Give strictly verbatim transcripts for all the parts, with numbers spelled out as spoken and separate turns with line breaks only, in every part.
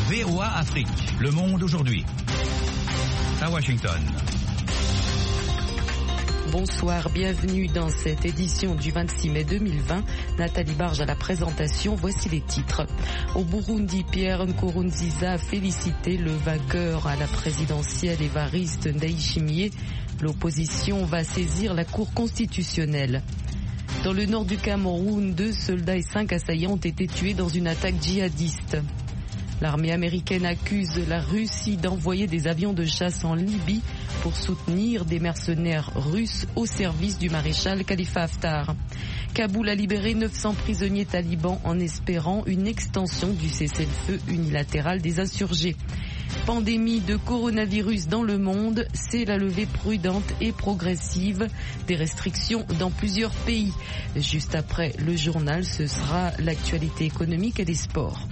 V O A Afrique, Le Monde aujourd'hui. À Washington.
Bonsoir, bienvenue dans cette édition du vingt-six mai deux mille vingt. Nathalie Barge à la présentation, voici les titres. Au Burundi, Pierre Nkurunziza a félicité le vainqueur à la présidentielle Évariste Ndayishimiye. L'opposition va saisir la Cour constitutionnelle. Dans le nord du Cameroun, deux soldats et cinq assaillants ont été tués dans une attaque djihadiste. L'armée américaine accuse la Russie d'envoyer des avions de chasse en Libye pour soutenir des mercenaires russes au service du maréchal Khalifa Haftar. Kaboul a libéré neuf cents prisonniers talibans en espérant une extension du cessez-le-feu unilatéral des insurgés. Pandémie de coronavirus dans le monde, c'est la levée prudente et progressive des restrictions dans plusieurs pays. Juste après le journal, ce sera l'actualité économique et des sports.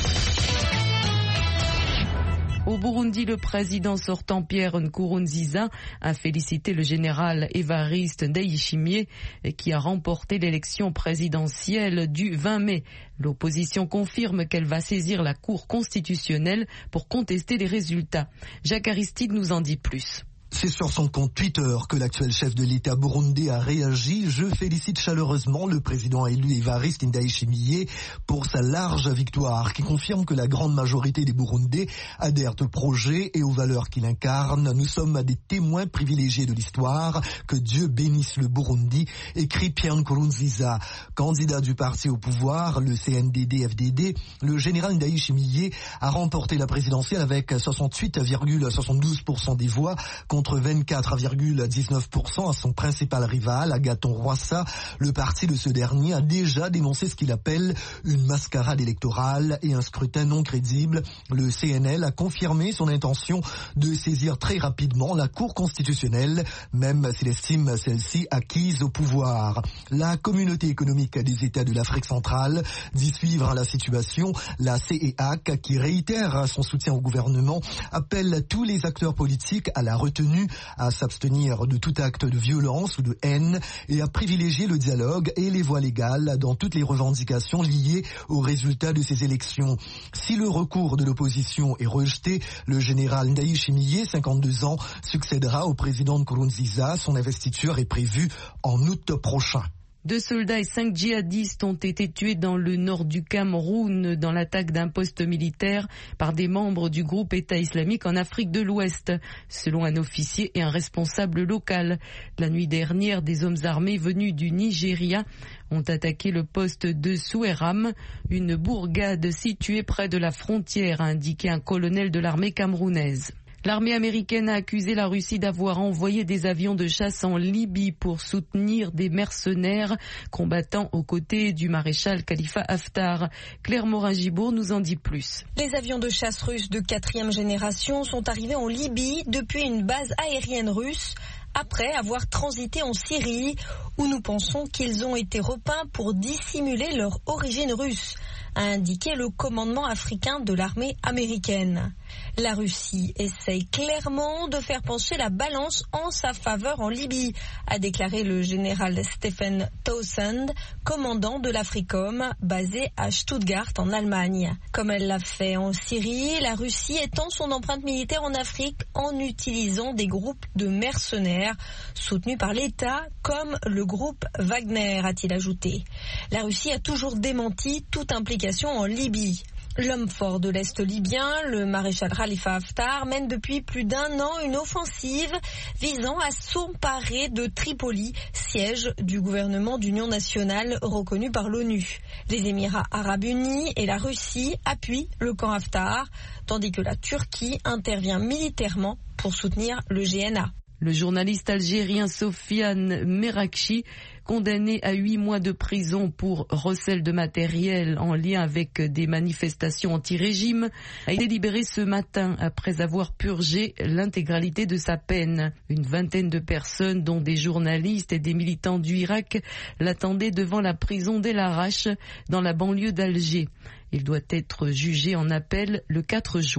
Au Burundi, le président sortant Pierre Nkurunziza a félicité le général Évariste Ndayishimiye qui a remporté l'élection présidentielle du vingt mai. L'opposition confirme qu'elle va saisir la Cour constitutionnelle pour contester les résultats. Jacques Aristide nous en dit plus.
C'est sur son compte Twitter que l'actuel chef de l'État burundais a réagi. Je félicite chaleureusement le président élu Évariste Ndayishimiye pour sa large victoire qui confirme que la grande majorité des Burundais adhèrent au projet et aux valeurs qu'il incarne. Nous sommes des témoins privilégiés de l'histoire. Que Dieu bénisse le Burundi, écrit Pierre Nkurunziza. Candidat du parti au pouvoir, le C N D D F D D, le général Ndayishimiye a remporté la présidentielle avec soixante-huit virgule soixante-douze pour cent des voix contre vingt-quatre virgule dix-neuf pour cent à son principal rival, Agathon Rwasa. Le parti de ce dernier a déjà dénoncé ce qu'il appelle une mascarade électorale et un scrutin non crédible. Le C N L a confirmé son intention de saisir très rapidement la Cour constitutionnelle, même s'il estime celle-ci acquise au pouvoir. La communauté économique des États de l'Afrique centrale dit suivre la situation. La C E A C, qui réitère son soutien au gouvernement, appelle tous les acteurs politiques à la retenue, à s'abstenir de tout acte de violence ou de haine et à privilégier le dialogue et les voies légales dans toutes les revendications liées aux résultats de ces élections. Si le recours de l'opposition est rejeté, le général Ndayishimiye, cinquante-deux ans, succédera au président Nkurunziza. Son investiture est prévue en août prochain.
Deux soldats et cinq djihadistes ont été tués dans le nord du Cameroun dans l'attaque d'un poste militaire par des membres du groupe État islamique en Afrique de l'Ouest, selon un officier et un responsable local. La nuit dernière, des hommes armés venus du Nigeria ont attaqué le poste de Soueram, une bourgade située près de la frontière, a indiqué un colonel de l'armée camerounaise. L'armée américaine a accusé la Russie d'avoir envoyé des avions de chasse en Libye pour soutenir des mercenaires combattant aux côtés du maréchal Khalifa Haftar. Claire Morin-Gibault nous en dit plus.
Les avions de chasse russes de quatrième génération sont arrivés en Libye depuis une base aérienne russe, après avoir transité en Syrie, où nous pensons qu'ils ont été repeints pour dissimuler leur origine russe, a indiqué le commandement africain de l'armée américaine. La Russie essaye clairement de faire pencher la balance en sa faveur en Libye, a déclaré le général Stephen Townsend, commandant de l'Africom, basé à Stuttgart en Allemagne. Comme elle l'a fait en Syrie, la Russie étend son empreinte militaire en Afrique en utilisant des groupes de mercenaires soutenus par l'État, comme le groupe Wagner, a-t-il ajouté. La Russie a toujours démenti toute implication en Libye. L'homme fort de l'Est libyen, le maréchal Khalifa Haftar, mène depuis plus d'un an une offensive visant à s'emparer de Tripoli, siège du gouvernement d'union nationale reconnu par l'ONU. Les Émirats arabes unis et la Russie appuient le camp Haftar, tandis que la Turquie intervient militairement pour soutenir le G N A.
Le journaliste algérien Sofiane Merakchi, condamné à huit mois de prison pour recel de matériel en lien avec des manifestations anti-régime, a été libéré ce matin après avoir purgé l'intégralité de sa peine. Une vingtaine de personnes, dont des journalistes et des militants du Irak, l'attendaient devant la prison d'El Arash, dans la banlieue d'Alger. Il doit être jugé en appel le quatre juin.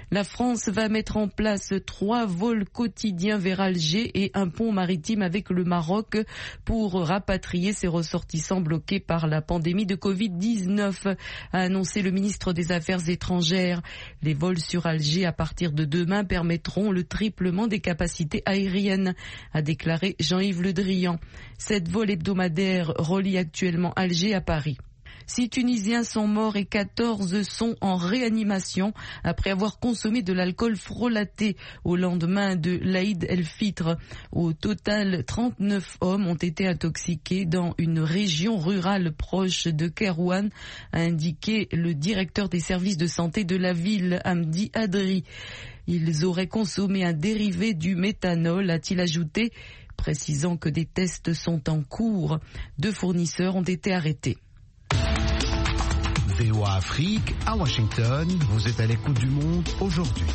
La France va mettre en place trois vols quotidiens vers Alger et un pont maritime avec le Maroc pour rapatrier ses ressortissants bloqués par la pandémie de covid dix-neuf, a annoncé le ministre des Affaires étrangères. Les vols sur Alger à partir de demain permettront le triplement des capacités aériennes, a déclaré Jean-Yves Le Drian. Sept vols hebdomadaires relient actuellement Alger à Paris. Six Tunisiens sont morts et quatorze sont en réanimation après avoir consommé de l'alcool frelaté au lendemain de l'Aïd el-Fitr. Au total, trente-neuf hommes ont été intoxiqués dans une région rurale proche de Kairouan, a indiqué le directeur des services de santé de la ville, Hamdi Adri. Ils auraient consommé un dérivé du méthanol, a-t-il ajouté, précisant que des tests sont en cours. Deux fournisseurs ont été arrêtés.
V O A Afrique, à Washington, vous êtes à l'écoute du monde aujourd'hui.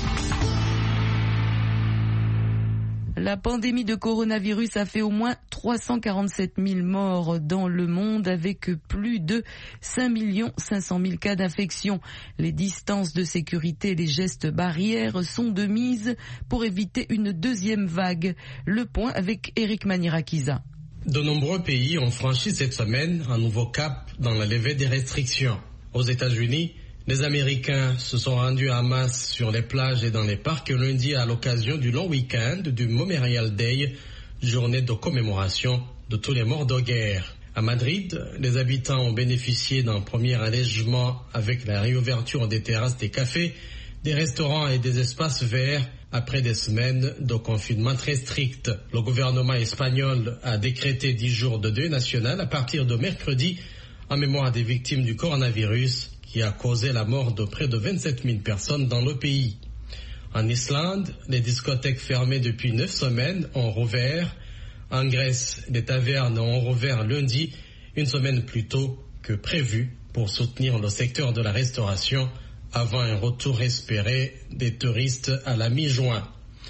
La pandémie de coronavirus a fait au moins trois cent quarante-sept mille morts dans le monde avec plus de cinq millions cinq cent mille cas d'infection. Les distances de sécurité et les gestes barrières sont de mise pour éviter une deuxième vague. Le point avec Eric Manirakiza.
De nombreux pays ont franchi cette semaine un nouveau cap dans la levée des restrictions. Aux États-Unis, les Américains se sont rendus en masse sur les plages et dans les parcs lundi à l'occasion du long week-end du Memorial Day, journée de commémoration de tous les morts de guerre. À Madrid, les habitants ont bénéficié d'un premier allègement avec la réouverture des terrasses des cafés, des restaurants et des espaces verts après des semaines de confinement très strict. Le gouvernement espagnol a décrété dix jours de deuil national à partir de mercredi en mémoire des victimes du coronavirus qui a causé la mort de près de vingt-sept mille personnes dans le pays. En Islande, les discothèques fermées depuis neuf semaines ont rouvert. En Grèce, les tavernes ont rouvert lundi, une semaine plus tôt que prévu pour soutenir le secteur de la restauration avant un retour espéré des touristes à la mi-juin.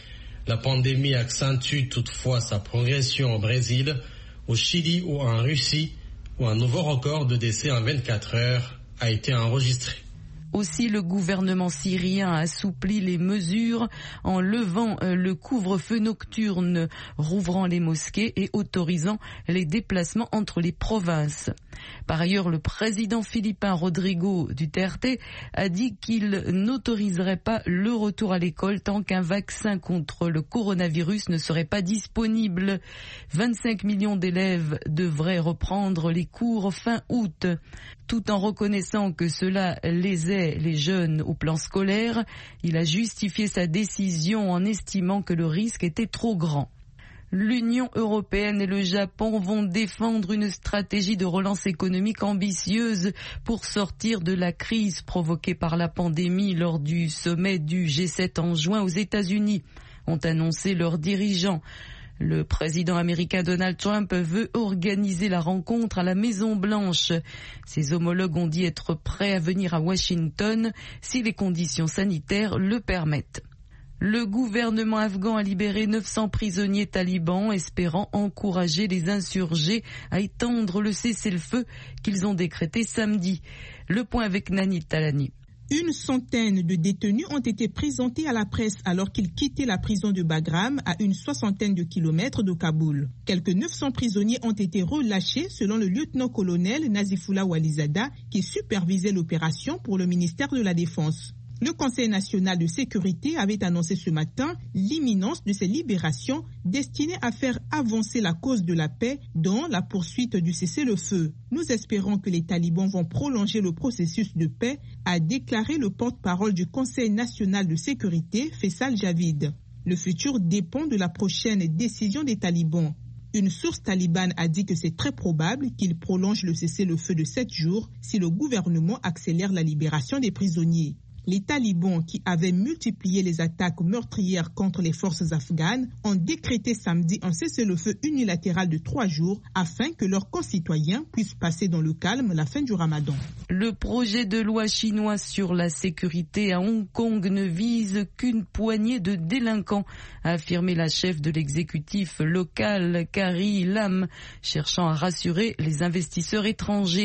La pandémie accentue toutefois sa progression au Brésil, au Chili ou en Russie, où un nouveau record de décès en vingt-quatre heures a été enregistré.
Aussi, le gouvernement syrien a assoupli les mesures en levant le couvre-feu nocturne, rouvrant les mosquées et autorisant les déplacements entre les provinces. Par ailleurs, le président philippin Rodrigo Duterte a dit qu'il n'autoriserait pas le retour à l'école tant qu'un vaccin contre le coronavirus ne serait pas disponible. vingt-cinq millions d'élèves devraient reprendre les cours fin août. Tout en reconnaissant que cela lésait les jeunes au plan scolaire, il a justifié sa décision en estimant que le risque était trop grand. L'Union européenne et le Japon vont défendre une stratégie de relance économique ambitieuse pour sortir de la crise provoquée par la pandémie lors du sommet du G sept en juin aux États-Unis, ont annoncé leurs dirigeants. Le président américain Donald Trump veut organiser la rencontre à la Maison-Blanche. Ses homologues ont dit être prêts à venir à Washington si les conditions sanitaires le permettent. Le gouvernement afghan a libéré neuf cents prisonniers talibans, espérant encourager les insurgés à étendre le cessez-le-feu qu'ils ont décrété samedi. Le point avec Nani Talani.
Une centaine de détenus ont été présentés à la presse alors qu'ils quittaient la prison de Bagram à une soixantaine de kilomètres de Kaboul. Quelques neuf cents prisonniers ont été relâchés selon le lieutenant-colonel Nazifullah Walizada qui supervisait l'opération pour le ministère de la Défense. Le Conseil national de sécurité avait annoncé ce matin l'imminence de ces libérations destinées à faire avancer la cause de la paix dans la poursuite du cessez-le-feu. Nous espérons que les talibans vont prolonger le processus de paix, a déclaré le porte-parole du Conseil national de sécurité, Faisal Javid. Le futur dépend de la prochaine décision des talibans. Une source talibane a dit que c'est très probable qu'ils prolongent le cessez-le-feu de sept jours si le gouvernement accélère la libération des prisonniers. Les talibans, qui avaient multiplié les attaques meurtrières contre les forces afghanes, ont décrété samedi un cessez-le-feu unilatéral de trois jours afin que leurs concitoyens puissent passer dans le calme la fin du ramadan.
Le projet de loi chinois sur la sécurité à Hong Kong ne vise qu'une poignée de délinquants, a affirmé la chef de l'exécutif local, Carrie Lam, cherchant à rassurer les investisseurs étrangers.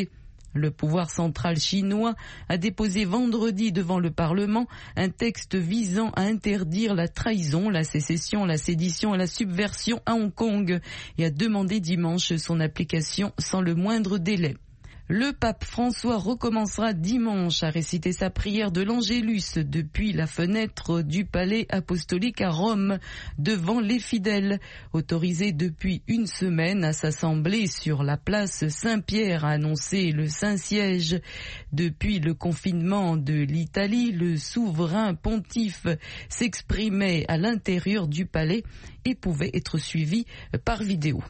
Le pouvoir central chinois a déposé vendredi devant le Parlement un texte visant à interdire la trahison, la sécession, la sédition et la subversion à Hong Kong et a demandé dimanche son application sans le moindre délai. Le pape François recommencera dimanche à réciter sa prière de l'Angélus depuis la fenêtre du palais apostolique à Rome devant les fidèles. Autorisé depuis une semaine à s'assembler sur la place Saint-Pierre, a annoncé le Saint-Siège. Depuis le confinement de l'Italie, le souverain pontife s'exprimait à l'intérieur du palais et pouvait être suivi par vidéo.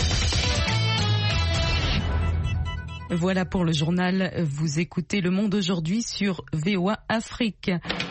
Voilà pour le journal. Vous écoutez Le Monde aujourd'hui sur V O A Afrique.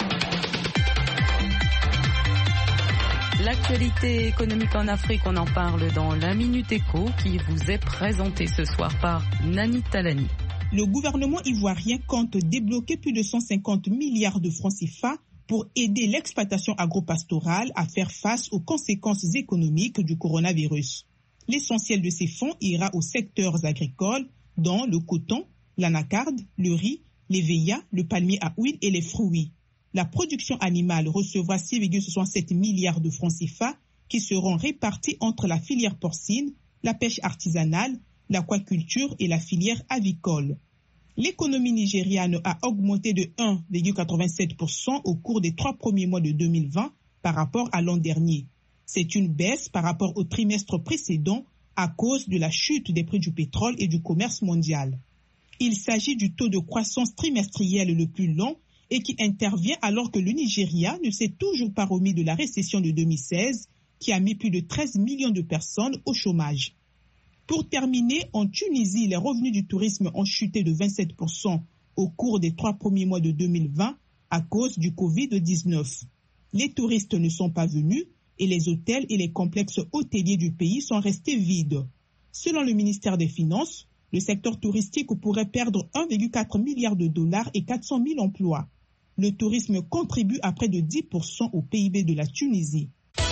L'actualité économique en Afrique, on en parle dans la Minute Éco qui vous est présentée ce soir par Nani Talani.
Le gouvernement ivoirien compte débloquer plus de cent cinquante milliards de francs C F A pour aider l'exploitation agropastorale à faire face aux conséquences économiques du coronavirus. L'essentiel de ces fonds ira aux secteurs agricoles, dont le coton, l'anacarde, le riz, les véias, le palmier à huile et les fruits. La production animale recevra six virgule soixante-sept milliards de francs C F A qui seront répartis entre la filière porcine, la pêche artisanale, l'aquaculture et la filière avicole. L'économie nigériane a augmenté de un virgule quatre-vingt-sept pour cent au cours des trois premiers mois de deux mille vingt par rapport à l'an dernier. C'est une baisse par rapport au trimestre précédent à cause de la chute des prix du pétrole et du commerce mondial. Il s'agit du taux de croissance trimestriel le plus long et qui intervient alors que le Nigeria ne s'est toujours pas remis de la récession de deux mille seize qui a mis plus de treize millions de personnes au chômage. Pour terminer, en Tunisie, les revenus du tourisme ont chuté de vingt-sept pour cent au cours des trois premiers mois de deux mille vingt à cause du covid dix-neuf. Les touristes ne sont pas venus et les hôtels et les complexes hôteliers du pays sont restés vides. Selon le ministère des Finances, le secteur touristique pourrait perdre un virgule quatre milliard de dollars et quatre cent mille emplois. Le tourisme contribue à près de dix pour cent au P I B de la Tunisie.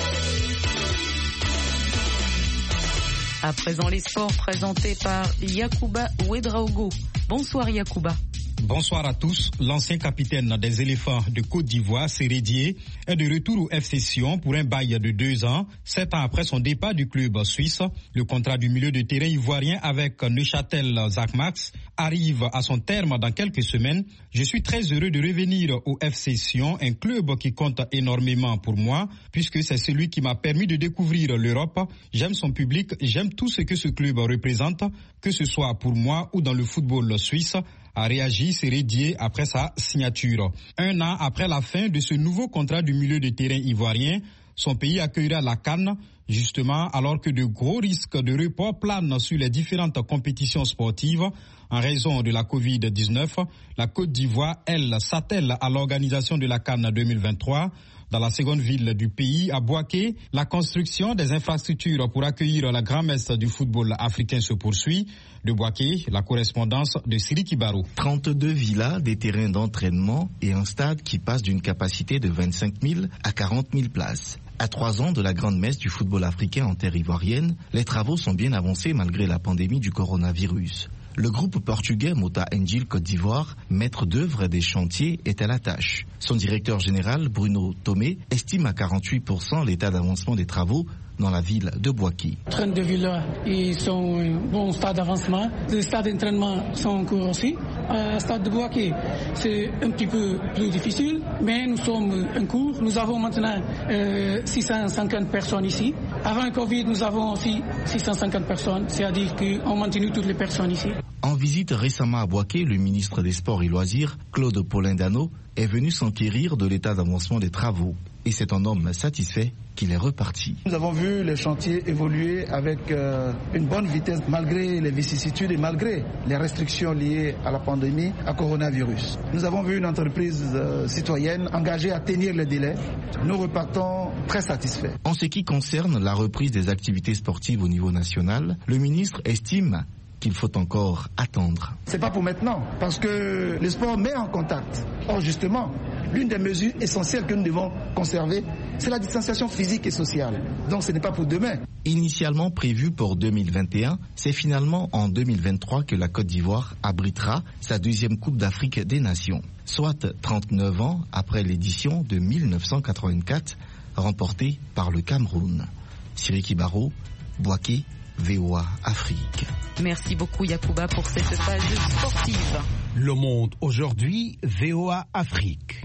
À présent, les sports présentés par Yacouba Ouedraogo. Bonsoir Yacouba.
Bonsoir à tous. L'ancien capitaine des éléphants de Côte d'Ivoire, Séré Dié, est de retour au F C Sion pour un bail de deux ans, sept ans après son départ du club suisse. Le contrat du milieu de terrain ivoirien avec Neuchâtel Xamax arrive à son terme dans quelques semaines. Je suis très heureux de revenir au F C Sion, un club qui compte énormément pour moi, puisque c'est celui qui m'a permis de découvrir l'Europe. J'aime son public, j'aime tout ce que ce club représente, que ce soit pour moi ou dans le football suisse, a réagi Séré Dié après sa signature. Un an après la fin de ce nouveau contrat du milieu de terrain ivoirien, son pays accueillera la CAN, justement alors que de gros risques de report planent sur les différentes compétitions sportives. En raison de la covid dix-neuf, la Côte d'Ivoire, elle, s'attelle à l'organisation de la CAN deux mille vingt-trois. Dans la seconde ville du pays, à Bouaké, la construction des infrastructures pour accueillir la grand-messe du football africain se poursuit. De Bouaké, la correspondance de Siri Kibaro.
trente-deux villas, des terrains d'entraînement et un stade qui passe d'une capacité de vingt-cinq mille à quarante mille places. À trois ans de la grande messe du football africain en terre ivoirienne, les travaux sont bien avancés malgré la pandémie du coronavirus. Le groupe portugais Mota Engil Côte d'Ivoire, maître d'œuvre des chantiers, est à la tâche. Son directeur général, Bruno Tomé, estime à quarante-huit pour cent l'état d'avancement des travaux dans la ville de Bouaké.
trente-deux villas, ils sont en bon stade d'avancement. Les stades d'entraînement sont en cours aussi. Le stade de Bouaké, c'est un petit peu plus difficile, mais nous sommes en cours. Nous avons maintenant euh, six cent cinquante personnes ici. Avant le Covid, nous avons aussi six cent cinquante personnes, c'est-à-dire qu'on maintient toutes les personnes ici.
En visite récemment à Bouaké, le ministre des Sports et Loisirs, Claude Paulin-Dano, est venu s'enquérir de l'état d'avancement des travaux. Et c'est un homme satisfait qu'il est reparti.
Nous avons vu les chantiers évoluer avec euh, une bonne vitesse malgré les vicissitudes et malgré les restrictions liées à la pandémie, à coronavirus. Nous avons vu une entreprise euh, citoyenne engagée à tenir les délais. Nous repartons très satisfaits.
En ce qui concerne la reprise des activités sportives au niveau national, le ministre estime qu'il faut encore attendre.
C'est pas pour maintenant, parce que le sport met en contact. Or justement, l'une des mesures essentielles que nous devons conserver, c'est la distanciation physique et sociale. Donc ce n'est pas pour demain.
Initialement prévu pour deux mille vingt et un, c'est finalement en deux mille vingt-trois que la Côte d'Ivoire abritera sa deuxième Coupe d'Afrique des Nations, soit trente-neuf ans après l'édition de mille neuf cent quatre-vingt-quatre remportée par le Cameroun. Siriki Baro, Bouaké, V O A Afrique.
Merci beaucoup Yacouba pour cette page sportive.
Le Monde aujourd'hui, V O A Afrique.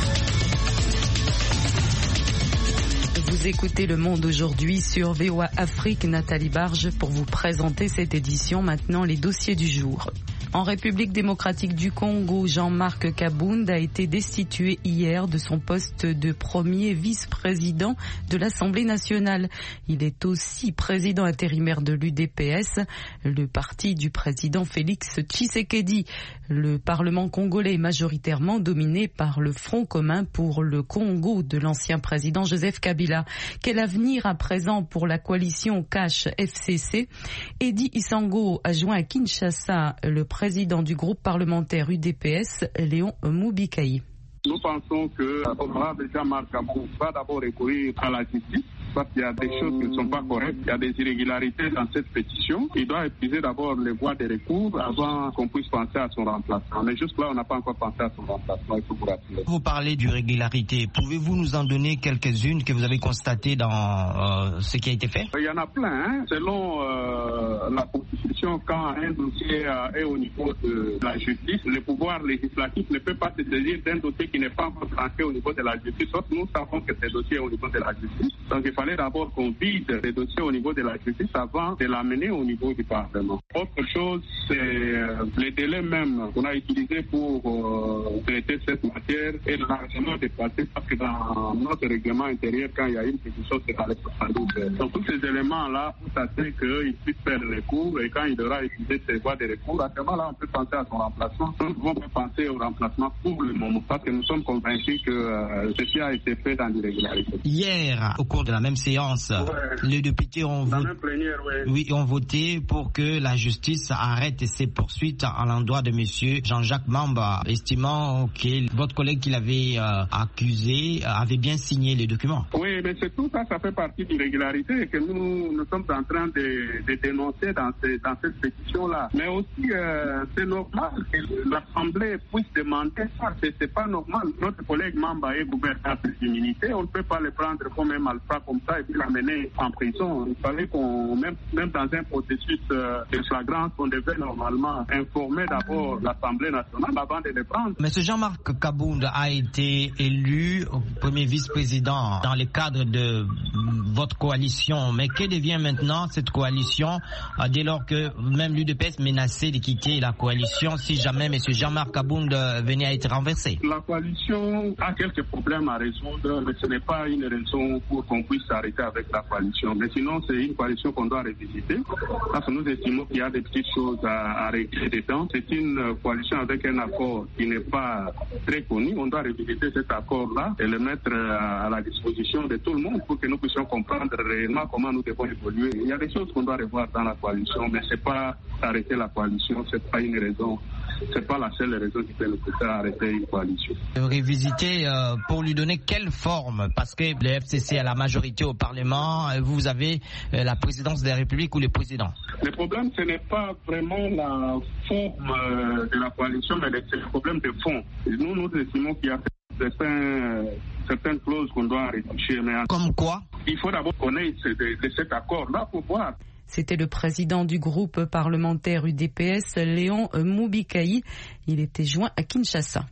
Vous écoutez Le Monde aujourd'hui sur V O A Afrique. Nathalie Barge pour vous présenter cette édition. Maintenant, les dossiers du jour. En République démocratique du Congo, Jean-Marc Kabound a été destitué hier de son poste de premier vice-président de l'Assemblée nationale. Il est aussi président intérimaire de l'U D P S, le parti du président Félix Tshisekedi. Le Parlement congolais est majoritairement dominé par le Front commun pour le Congo de l'ancien président Joseph Kabila. Quel avenir à présent pour la coalition Cash F C C? Eddy Isango a joint à Kinshasa le président du groupe parlementaire U D P S, Léon Moubikaï.
Nous pensons que l'honorable Jean-Marc Kabound va d'abord recourir à la justice parce qu'il y a des choses qui ne sont pas correctes, il y a des irrégularités dans cette pétition. Il doit épuiser d'abord les voies de recours avant qu'on puisse penser à son remplacement. Mais juste là, on n'a pas encore pensé à son remplacement, il faut vous rappeler.
Vous parlez d'irrégularité. Pouvez-vous nous en donner quelques-unes que vous avez constatées dans euh, ce qui a été fait?
Il y en a plein. Hein. Selon euh, la Constitution, quand un dossier euh, est au niveau de la justice, le pouvoir législatif ne peut pas se saisir d'un dossier qui n'est pas encore tranché au niveau de la justice. Sauf nous savons que ce dossier est au niveau de la justice. Donc il fallait d'abord qu'on vide les dossiers au niveau de la justice avant de l'amener au niveau du Parlement. Autre chose, c'est euh, les délais même qu'on a utilisés pour euh, traiter cette matière est largement dépassé parce que dans notre règlement intérieur, quand il y a une pétition, c'est dans les soixante-douze heures. Donc tous ces éléments-là, pour s'assurer qu'il puisse faire le recours et quand il aura utilisé ses voies de recours, à ce moment-là, on peut penser à son remplacement. Nous ne pouvons pas penser au remplacement pour le moment parce que nous sommes convaincus que euh, ceci a été fait dans l'irrégularité.
Hier, au cours de la même séance, ouais. les députés ont, vo-
plénière, ouais.
oui, ont voté pour que la justice arrête ses poursuites à l'endroit de monsieur Jean-Jacques Mamba, estimant que votre collègue qui l'avait euh, accusé avait bien signé les documents.
Oui, mais c'est tout ça, ça fait partie de l'irrégularité et que nous, nous sommes en train de, de dénoncer dans, ces, dans cette pétition-là. Mais aussi, euh, c'est normal que l'Assemblée puisse demander ça. C'est, c'est pas normal. Notre collègue Mamba est gouverneur d'immunité. On ne peut pas le prendre comme un malfrat comme ça et puis l'amener en prison. Il fallait qu'on, même, même dans un processus euh, de flagrance, on devait normalement informer d'abord l'Assemblée nationale avant de le prendre.
Monsieur Jean-Marc Kabound a été élu premier vice-président dans le cadre de votre coalition. Mais que devient maintenant cette coalition euh, dès lors que même l'U D P S menaçait de quitter la coalition si jamais monsieur Jean-Marc Kabound euh, venait à être renversé?
La coalition a quelques problèmes à résoudre, mais ce n'est pas une raison pour qu'on puisse s'arrêter avec la coalition. Mais sinon, c'est une coalition qu'on doit revisiter parce que nous estimons qu'il y a des petites choses à, à régler dedans. C'est une coalition avec un accord qui n'est pas très connu. On doit revisiter cet accord-là et le mettre à, à la disposition de tout le monde pour que nous puissions comprendre réellement comment nous devons évoluer. Il y a des choses qu'on doit revoir dans la coalition, mais c'est pas arrêter la coalition, c'est pas une raison. C'est pas la seule raison qui peut nous pousser à arrêter une coalition.
Révisiter euh, pour lui donner quelle forme? Parce que le F C C a la majorité au Parlement, vous avez euh, la présidence de la République ou le président.
Le problème, ce n'est pas vraiment la forme euh, de la coalition, mais c'est le problème de fond. Nous, nous estimons qu'il y a certains, certaines clauses qu'on doit retoucher. Mais
comme quoi?
Il faut d'abord connaître de, de cet accord-là pour voir.
C'était le président du groupe parlementaire U D P S, Léon Moubikaï. Il était joint à Kinshasa.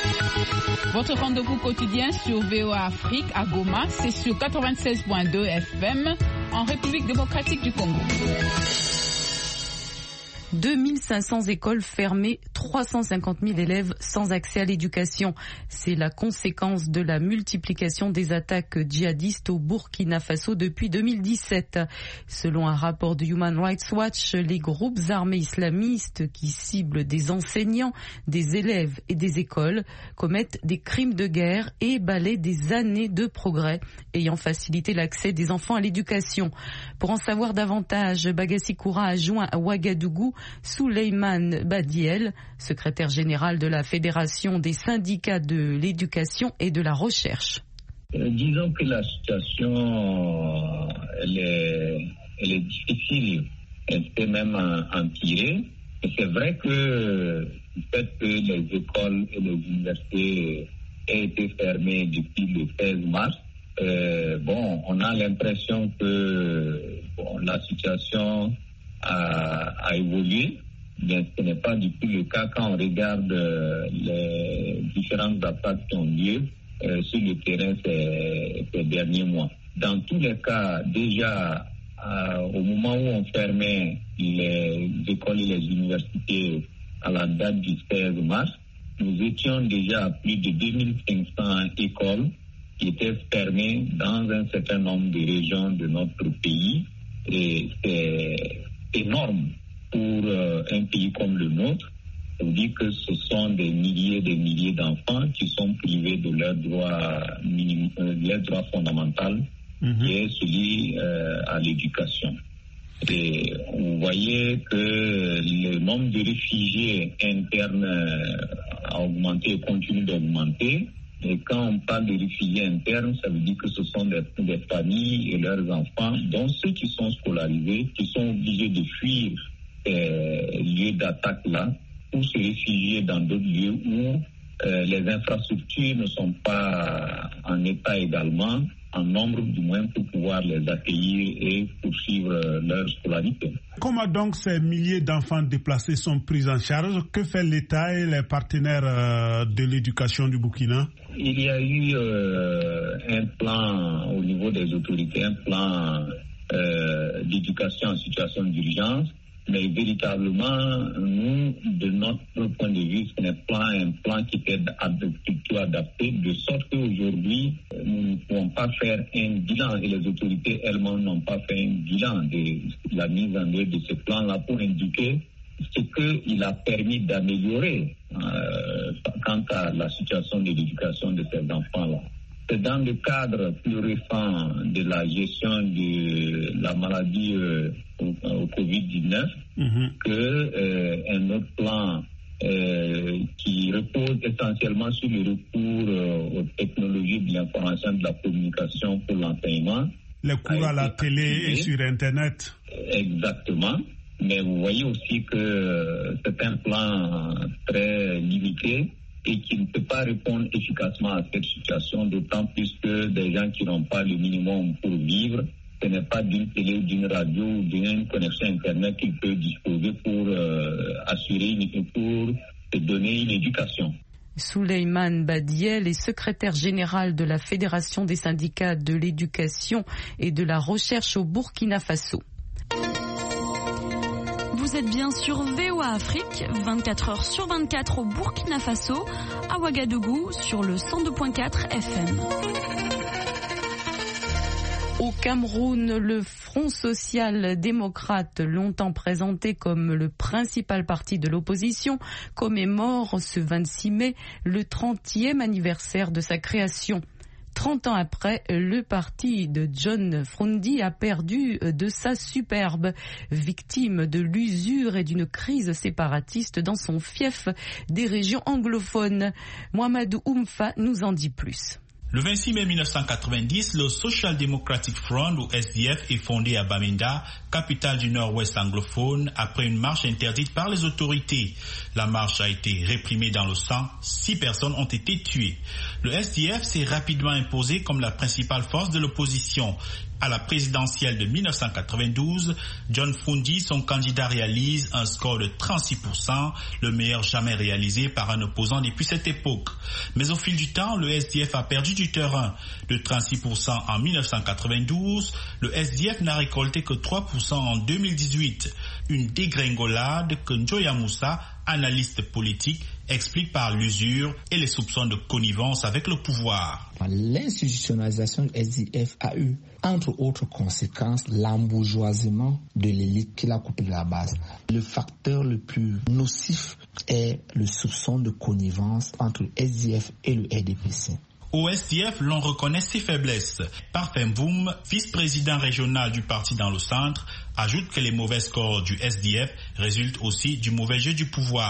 Votre rendez-vous quotidien sur V O A Afrique à Goma, c'est sur quatre-vingt-seize point deux F M en République démocratique du Congo.
deux mille cinq cents écoles fermées, trois cent cinquante mille élèves sans accès à l'éducation. C'est la conséquence de la multiplication des attaques djihadistes au Burkina Faso depuis deux mille dix-sept. Selon un rapport de Human Rights Watch, les groupes armés islamistes qui ciblent des enseignants, des élèves et des écoles commettent des crimes de guerre et balaient des années de progrès ayant facilité l'accès des enfants à l'éducation. Pour en savoir davantage, Bagassi Koura a joint à Ouagadougou Souleymane Badiel, secrétaire général de la Fédération des syndicats de l'éducation et de la recherche.
Euh, disons que la situation elle est, elle est difficile, elle peut même empirer. C'est vrai que le fait que les écoles et les universités aient été fermées depuis le seize mars, euh, bon, on a l'impression que bon, la situation a, a évolué, mais ce n'est pas du tout le cas quand on regarde les différentes attaques qui ont lieu euh, sur le terrain ces, ces derniers mois. Dans tous les cas, déjà, Euh, au moment où on fermait les écoles et les universités à la date du seize mars, nous étions déjà à plus de deux mille cinq cents écoles qui étaient fermées dans un certain nombre de régions de notre pays. Et c'est énorme pour euh, un pays comme le nôtre. Ça veut dire que ce sont des milliers et des milliers d'enfants qui sont privés de leurs droits minim- euh, leur droit fondamental, Mmh. qui est celui euh, à l'éducation. Et vous voyez que le nombre de réfugiés internes a augmenté et continue d'augmenter. Et quand on parle de réfugiés internes, ça veut dire que ce sont des, des familles et leurs enfants, dont ceux qui sont scolarisés, qui sont obligés de fuir ces lieux d'attaque-là pour se réfugier dans d'autres lieux où euh, les infrastructures ne sont pas en état également, en nombre du moins, pour pouvoir les accueillir et poursuivre leur scolarité.
Comment donc ces milliers d'enfants déplacés sont pris en charge? Que fait l'État et les partenaires euh, de l'éducation du Burkina?
Il y a eu euh, un plan au niveau des autorités, un plan euh, d'éducation en situation d'urgence, mais véritablement, nous, de notre point de vue, ce n'est pas un plan qui était plutôt adapté, de sorte qu'aujourd'hui, nous ne pouvons pas faire un bilan et les autorités elles-mêmes n'ont pas fait un bilan de la mise en œuvre de ce plan-là pour indiquer ce qu'il a permis d'améliorer euh, quant à la situation de l'éducation de ces enfants-là. C'est dans le cadre plus récent de la gestion de la maladie euh, au, au covid dix-neuf mmh. que euh, un autre plan euh, qui repose essentiellement sur le recours euh, aux technologies de l'information et de la communication pour l'enseignement.
Les cours à la télé activé. Et sur Internet.
Exactement. Mais vous voyez aussi que euh, c'est un plan très limité et qui ne peut pas répondre efficacement à cette situation, d'autant plus que des gens qui n'ont pas le minimum pour vivre, ce n'est pas d'une télé, d'une radio ou d'une connexion Internet qu'ils peuvent disposer pour euh, assurer, une, pour donner une éducation.
Souleymane Badiel est secrétaire général de la Fédération des syndicats de l'éducation et de la recherche au Burkina Faso.
Vous êtes bien sur V O A Afrique, vingt-quatre heures sur vingt-quatre au Burkina Faso, à Ouagadougou sur le cent deux virgule quatre F M.
Au Cameroun, le Front social-démocrate, longtemps présenté comme le principal parti de l'opposition, commémore ce vingt-six mai le trentième anniversaire de sa création. Trente ans après, le parti de John Frondi a perdu de sa superbe, victime de l'usure et d'une crise séparatiste dans son fief des régions anglophones. Mohamedou Oumfa nous en dit plus.
Le vingt-six mai mille neuf cent quatre-vingt-dix, le Social Democratic Front, ou S D F, est fondé à Bamenda, capitale du nord-ouest anglophone, après une marche interdite par les autorités. La marche a été réprimée dans le sang. Six personnes ont été tuées. Le S D F s'est rapidement imposé comme la principale force de l'opposition. À la présidentielle de mille neuf cent quatre-vingt-douze, John Frondi, son candidat, réalise un score de trente-six pour cent, le meilleur jamais réalisé par un opposant depuis cette époque. Mais au fil du temps, le S D F a perdu du terrain. De trente-six pour cent en mille neuf cent quatre-vingt-douze, le S D F n'a récolté que trois pour cent en deux mille dix-huit. Une dégringolade que Njoya Moussa, analyste politique, explique par l'usure et les soupçons de connivence avec le pouvoir.
L'institutionnalisation du S D F a eu, entre autres conséquences, l'embourgeoisement de l'élite qui l'a coupé de la base. Le facteur le plus nocif est le soupçon de connivence entre le S D F et le R D P C.
Au S D F, l'on reconnaît ses faiblesses. Parfait Boum, vice-président régional du parti dans le centre, ajoute que les mauvais scores du S D F résultent aussi du mauvais jeu du pouvoir.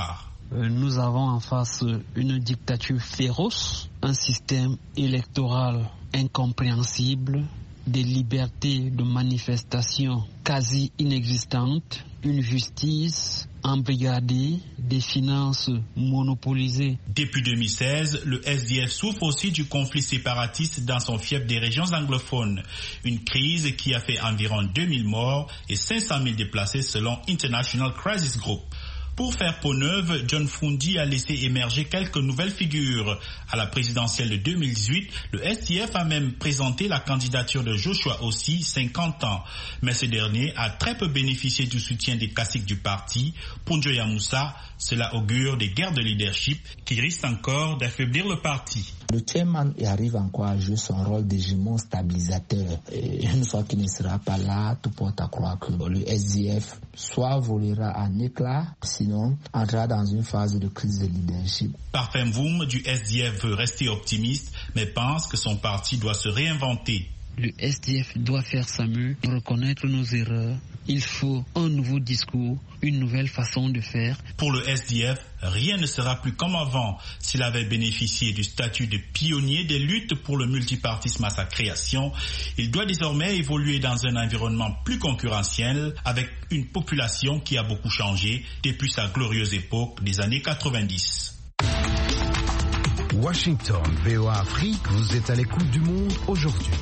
nous avons en face une dictature féroce, un système électoral incompréhensible, des libertés de manifestation quasi inexistantes, une justice embrigadée, des finances monopolisées.
Depuis deux mille seize, le S D F souffre aussi du conflit séparatiste dans son fief des régions anglophones. Une crise qui a fait environ deux mille morts et cinq cent mille déplacés selon International Crisis Group. Pour faire peau neuve, John Froundi a laissé émerger quelques nouvelles figures. À la présidentielle de deux mille dix-huit, le S D F a même présenté la candidature de Joshua Ossi, cinquante ans. Mais ce dernier a très peu bénéficié du soutien des classiques du parti. Pour Njoya Moussa, cela augure des guerres de leadership qui risquent encore d'affaiblir le parti.
Le chairman arrive encore à jouer son rôle d'hégémon stabilisateur. Et une fois qu'il ne sera pas là, tout porte à croire que le S D F soit volera en éclats, sinon entrera dans une phase de crise de leadership.
Parfait Mvoum du S D F veut rester optimiste, mais pense que son parti doit se réinventer.
Le S D F doit faire sa mue, reconnaître nos erreurs. Il faut un nouveau discours, une nouvelle façon de faire.
Pour le S D F, rien ne sera plus comme avant. S'il avait bénéficié du statut de pionnier des luttes pour le multipartisme à sa création, il doit désormais évoluer dans un environnement plus concurrentiel avec une population qui a beaucoup changé depuis sa glorieuse époque des années quatre-vingt-dix.
Washington, V O A Afrique, vous êtes à l'écoute du monde aujourd'hui.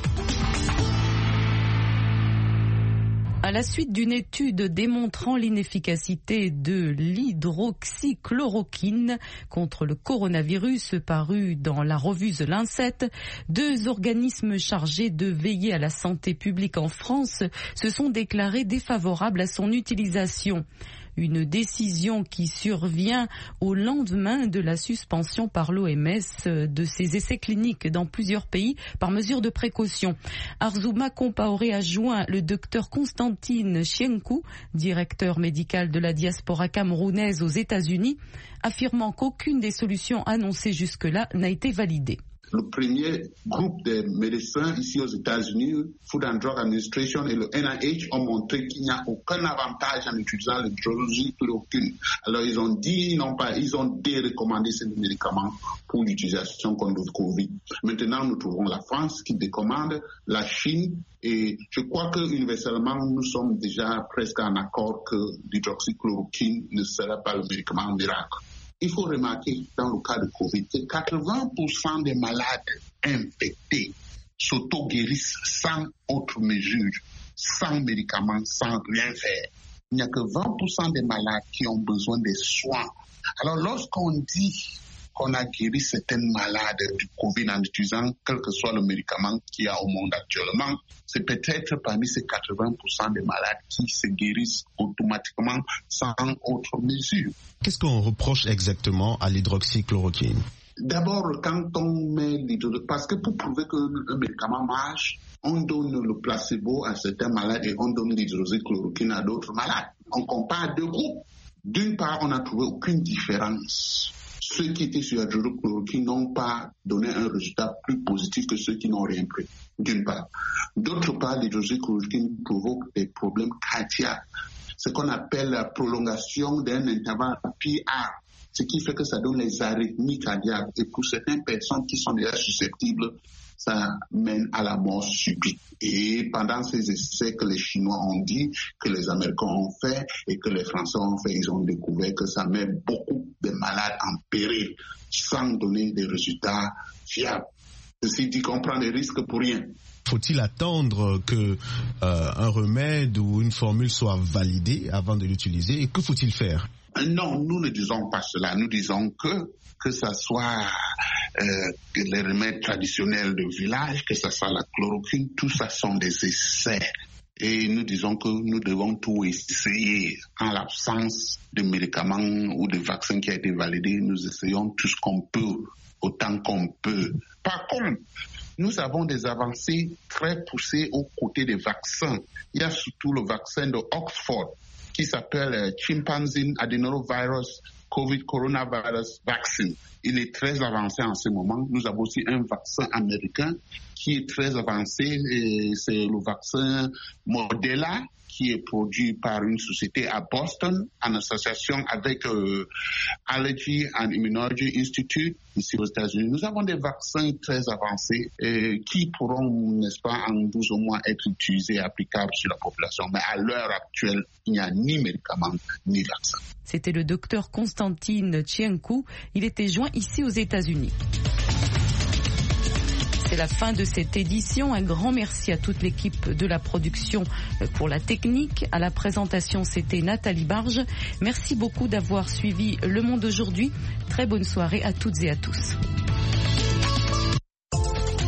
À la suite d'une étude démontrant l'inefficacité de l'hydroxychloroquine contre le coronavirus parue dans la revue The Lancet, deux organismes chargés de veiller à la santé publique en France se sont déclarés défavorables à son utilisation. Une décision qui survient au lendemain de la suspension par l'O M S de ses essais cliniques dans plusieurs pays par mesure de précaution. Arzouma Compaoré a joint le docteur Constantine Chienkou, directeur médical de la diaspora camerounaise aux États-Unis, affirmant qu'aucune des solutions annoncées jusque-là n'a été validée.
Le premier groupe de médecins ici aux États-Unis, Food and Drug Administration et le N I H ont montré qu'il n'y a aucun avantage en utilisant l'hydroxychloroquine. Alors ils ont dit, non pas, ils ont dérecommandé ces médicaments pour l'utilisation contre le Covid. Maintenant, nous trouvons la France qui décommande, la Chine, et je crois que universellement, nous sommes déjà presque en accord que l'hydroxychloroquine ne sera pas le médicament miracle. Il faut remarquer dans le cas de Covid que quatre-vingts pour cent des malades infectés s'auto-guérissent sans autre mesure, sans médicaments, sans rien faire. Il n'y a que vingt pour cent des malades qui ont besoin des soins. Alors lorsqu'on dit qu'on a guéri certains malades du Covid en utilisant quel que soit le médicament qu'il y a au monde actuellement, c'est peut-être parmi ces quatre-vingts pour cent des malades qui se guérissent automatiquement sans autre mesure.
Qu'est-ce qu'on reproche exactement à l'hydroxychloroquine?
D'abord, quand on met l'hydroxychloroquine, parce que pour prouver qu'un médicament marche, on donne le placebo à certains malades et on donne l'hydroxychloroquine à d'autres malades. On compare deux groupes. D'une part, on n'a trouvé aucune différence. Ceux qui étaient sur l'hydroxychloroquine n'ont pas donné un résultat plus positif que ceux qui n'ont rien pris, d'une part. D'autre part, l'hydroxychloroquine provoque des problèmes cardiaques, ce qu'on appelle la prolongation d'un intervalle P R, ce qui fait que ça donne les arythmies cardiaques. Et pour certaines personnes qui sont déjà susceptibles, ça mène à la mort subite. Et pendant ces essais que les Chinois ont dit, que les Américains ont fait et que les Français ont fait, ils ont découvert que ça met beaucoup de malades en péril sans donner des résultats fiables. Ceci dit qu'on prend des risques pour rien.
Faut-il attendre que euh, un remède ou une formule soit validée avant de l'utiliser? Et que faut-il faire?
Non, nous ne disons pas cela. Nous disons que que ce soit euh, les remèdes traditionnels de village, que ce soit la chloroquine, tout ça sont des essais. Et nous disons que nous devons tout essayer. En l'absence de médicaments ou de vaccins qui a été validé, nous essayons tout ce qu'on peut, autant qu'on peut. Par contre, nous avons des avancées très poussées aux côtés des vaccins. Il y a surtout le vaccin de Oxford qui s'appelle Chimpanzee Adenovirus COVID Coronavirus Vaccine. Il est très avancé en ce moment. Nous avons aussi un vaccin américain qui est très avancé. Et c'est le vaccin Moderna
qui est produit par une société à Boston en association avec euh, Allergy and Immunology Institute ici aux États-Unis. Nous avons des vaccins très avancés euh, qui pourront, n'est-ce pas, en douze mois être utilisés et applicables sur la population. Mais à l'heure actuelle, il n'y a ni médicaments ni vaccins.
C'était le docteur Constantine Chienkou. Il était joint ici aux États-Unis. C'est la fin de cette édition. Un grand merci à toute l'équipe de la production pour la technique. À la présentation, c'était Nathalie Barge. Merci beaucoup d'avoir suivi Le Monde aujourd'hui. Très bonne soirée à toutes et à tous.